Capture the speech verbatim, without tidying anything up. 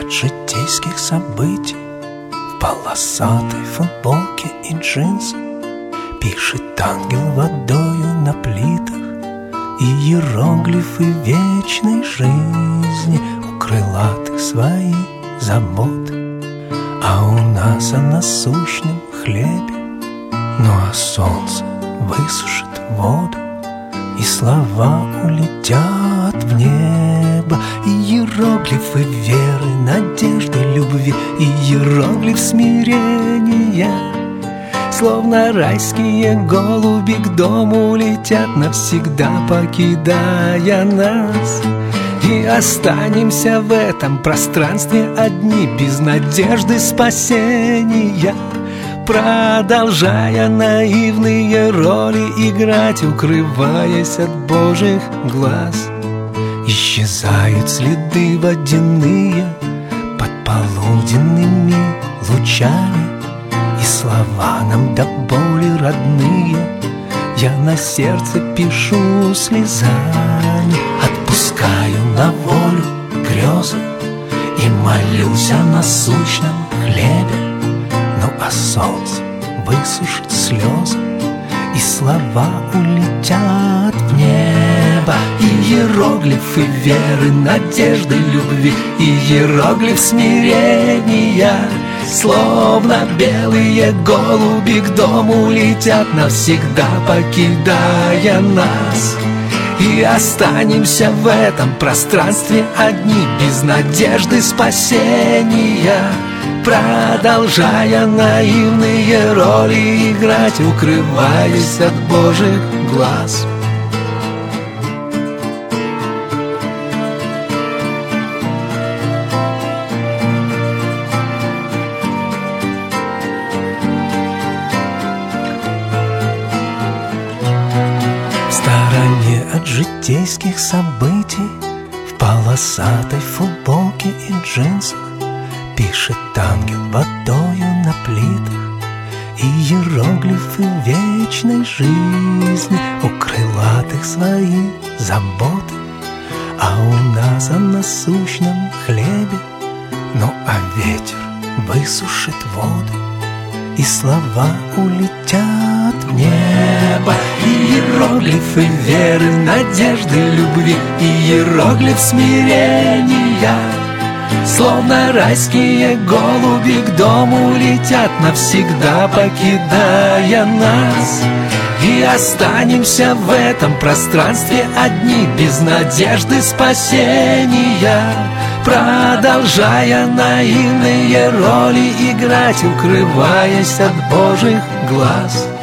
от житейских событий, в полосатой футболке и джинсах пишет ангел водою на плитах, и иероглифы вечной жизни у крылатых свои заботы. А у нас о насущном хлебе, ну а солнце высушит воду, и слова улетят в небо. И иероглифы веры, надежды, любви, и иероглиф смирения, словно райские голуби, к дому летят, навсегда покидая нас. И останемся в этом пространстве одни, без надежды спасения, продолжая наивные роли играть, укрываясь от Божьих глаз. Исчезают следы водяные под полуденными лучами, и слова нам до боли родные я на сердце пишу слезами. Отпускаю на волю грезы и молюсь о насущном хлебе, ну а солнце высушит слезы, и слова улетят в небо. И иероглифы веры, надежды, любви, и иероглиф смирения, словно белые голуби, к дому летят, навсегда покидая нас. И останемся в этом пространстве одни, без надежды спасения, продолжая наивные роли играть, укрываясь от Божьих глаз. В стороне от житейских событий, в полосатой футболке и джинсах пишет ангел водою на плитах, и иероглифы вечной жизни у крылатых свои заботы. А у нас о насущном хлебе, ну а ветер высушит воду, и слова улетят в небо. И иероглифы веры, надежды, любви, и иероглиф смирения, словно райские голуби, к дому летят, навсегда покидая нас. И останемся в этом пространстве одни, без надежды спасения, продолжая наивные роли играть, укрываясь от Божьих глаз.